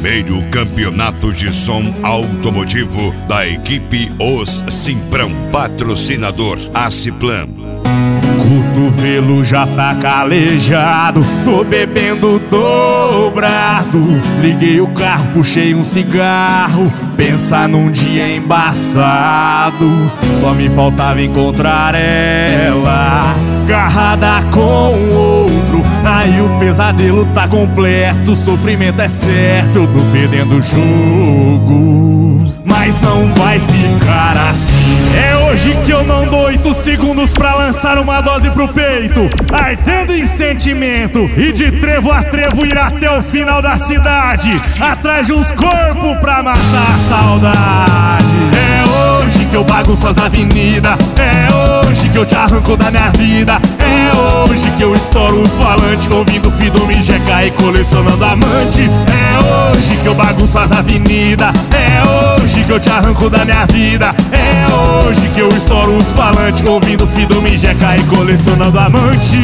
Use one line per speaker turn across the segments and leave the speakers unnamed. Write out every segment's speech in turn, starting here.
primeiro campeonato de som automotivo da equipe Os Simprão. Patrocinador Aciplan.
Cotovelo já tá calejado, tô bebendo dobrado. Liguei o carro, puxei um cigarro, pensar num dia embaçado. Só me faltava encontrar ela, agarrada com outro. Aí o pesadelo tá completo, o sofrimento é certo. Eu tô perdendo o jogo, mas não vai ficar assim. É hoje que eu não dou 8 segundos pra lançar uma dose pro peito, ardendo em sentimento, e de trevo a trevo ir até o final da cidade, atrás de uns corpos pra matar a saudade. É hoje que eu bagunço as avenidas, é hoje que eu te arranco da minha vida, é hoje que eu estouro os falantes, ouvindo Fidomi GK e colecionando amante. É hoje que eu bagunço as avenidas, é hoje que eu te arranco da minha vida, é hoje que eu estouro os falantes, ouvindo Fidomi GK e colecionando amante.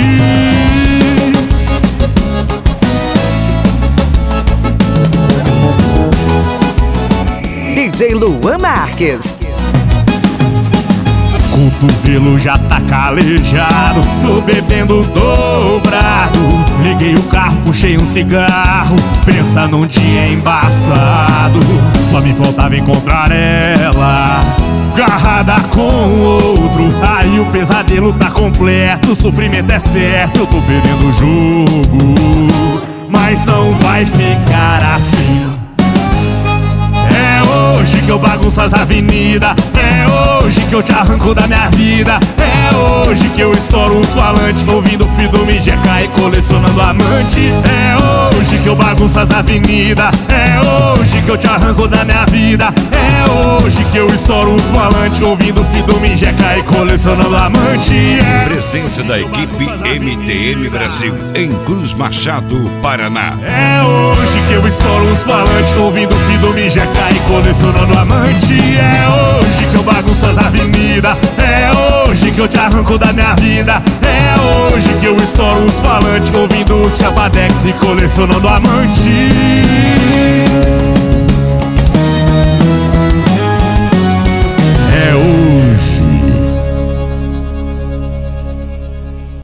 DJ Luan Marques.
Cotovelo já tá calejado, tô bebendo dobrado. Liguei o carro, puxei um cigarro, pensa num dia embaçado. Só me faltava encontrar ela, agarrada com outro. Aí o pesadelo tá completo, o sofrimento é certo. Eu tô perdendo o jogo, mas não vai ficar assim. É hoje que eu bagunço as avenidas, é hoje que eu te arranco da minha vida, é hoje que eu estouro os falantes, ouvindo Fidomi GK e colecionando amante. É hoje que eu bagunço as avenidas, é hoje que eu te arranco da minha vida, é hoje que eu estouro os falantes, ouvindo Fidomi GK e colecionando amante.
Presença da equipe MTM Brasil em Cruz Machado, Paraná.
É hoje que eu estouro os falantes, ouvindo Fidomi GK e colecionando amante. É hoje que eu bagunço as avenidas, é hoje que eu te arranco da minha vida, é hoje que eu estouro os falantes, ouvindo os chapadex e colecionando amante.